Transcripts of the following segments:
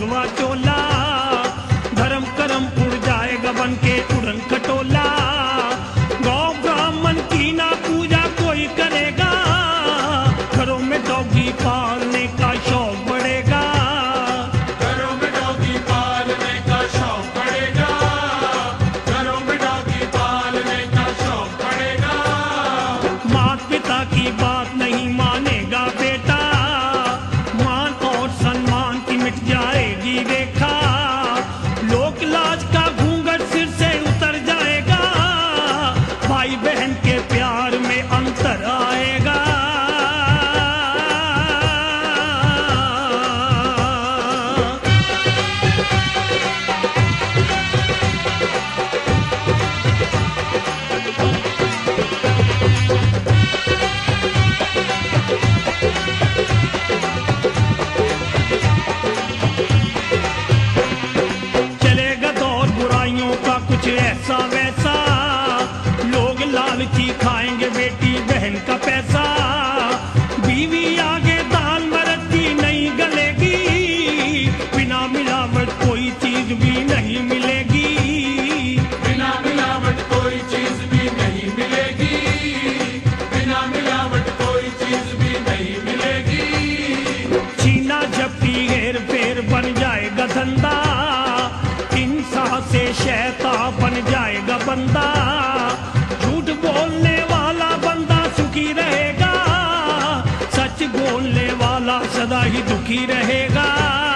भगवा चोला, धर्म करम उड़ जाएगा बन के उड़न खटोला। गौ ब्राह्मण की ना पूजा कोई करेगा, घरों में डॉगी पालने का शौक बढ़ेगा। घरों में डॉगी पालने का शौक बढ़ेगा, घरों में डॉगी पालने का शौक बढ़ेगा। माता पिता की बात नहीं मानेगा बेटा, मान और सम्मान की मिट जाएगी रेखा। लोक लाज का घूंघट सिर से उतर जाएगा, भाई बहन के प्यार में अंतर आएगा। चलेगा दौर बुराइयों का कुछ ऐसा वैसा, लोग लालची खाएंगे बेटी बहन का पैसा। बीवी आगे दाल मरद की नहीं गलेगी, बिना मिलावट कोई चीज भी नहीं मिलेगी। बिना मिलावट कोई चीज भी नहीं मिलेगी, बिना मिलावट कोई चीज भी नहीं मिलेगी। छीना झपटी हेर फेर बन जाएगा धंधा, इंसान से शैतान बन जाएगा बंदा। झूठ बोलने वाला बंदा सुखी रहेगा, सच बोलने वाला सदा ही दुखी रहेगा।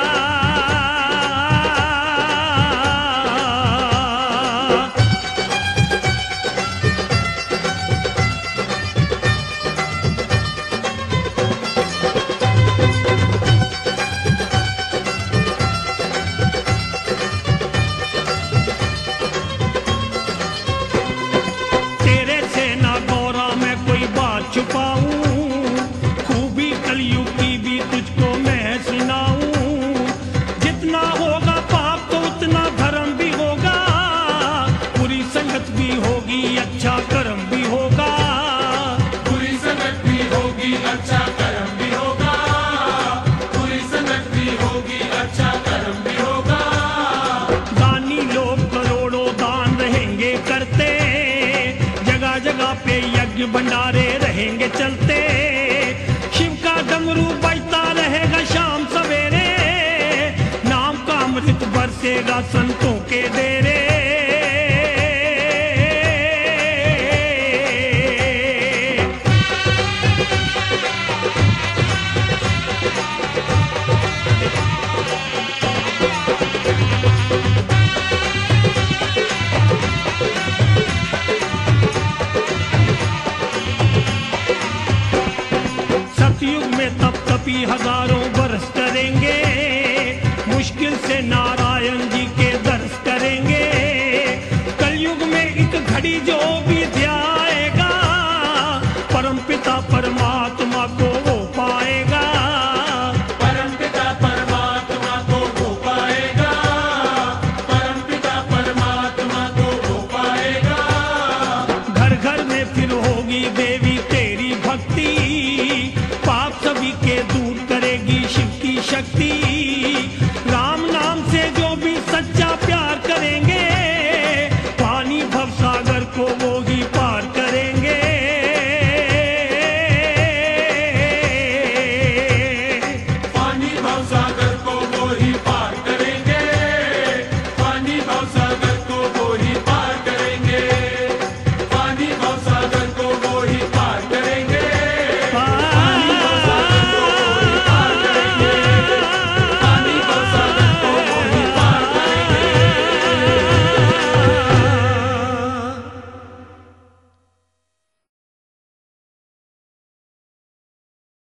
तेरे से ना गौरा मैं कोई बात छुपाऊं, खूबी कलयुग की भी तुझको मैं सुनाऊं। जितना होगा पाप तो उतना धर्म भी होगा, बुरी संगत भी होगी अच्छा कर्म भी होगा। बुरी संगत भी होगी अच्छा कर्म भी होगा, बुरी संगत भी होगी अच्छा कर्म भी होगा। दानी लोग करोड़ों दान रहेंगे करते, जगह जगह पे यज्ञ भंडारे रहेंगे चलते। शिव का डमरू बजता रहेगा शाम सवेरे, नाम का अमृत बरसेगा संतों के डेरे। सतयुग में तप तपी हजारों बरस करेंगे, मुश्किल से नारा